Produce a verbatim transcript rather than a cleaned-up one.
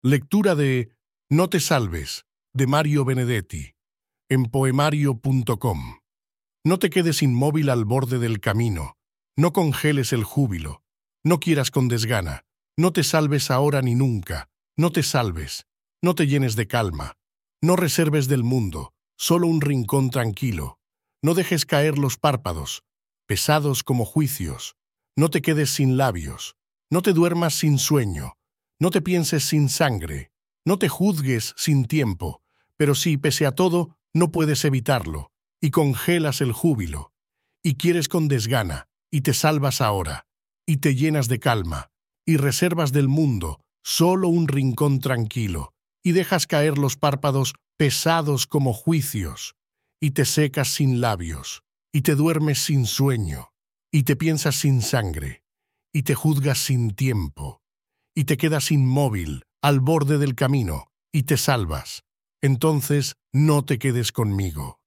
Lectura de No te salves, de Mario Benedetti, en poemario punto com. No te quedes inmóvil al borde del camino, no congeles el júbilo, no quieras con desgana, no te salves ahora ni nunca, no te salves, no te llenes de calma, no reserves del mundo, solo un rincón tranquilo, no dejes caer los párpados, pesados como juicios, no te quedes sin labios, no te duermas sin sueño, no te pienses sin sangre, no te juzgues sin tiempo, pero si, pese a todo, no puedes evitarlo, y congelas el júbilo, y quieres con desgana, y te salvas ahora, y te llenas de calma, y reservas del mundo solo un rincón tranquilo, y dejas caer los párpados pesados como juicios, y te secas sin labios, y te duermes sin sueño, y te piensas sin sangre, y te juzgas sin tiempo, y te quedas inmóvil al borde del camino, y te salvas. Entonces no te quedes conmigo.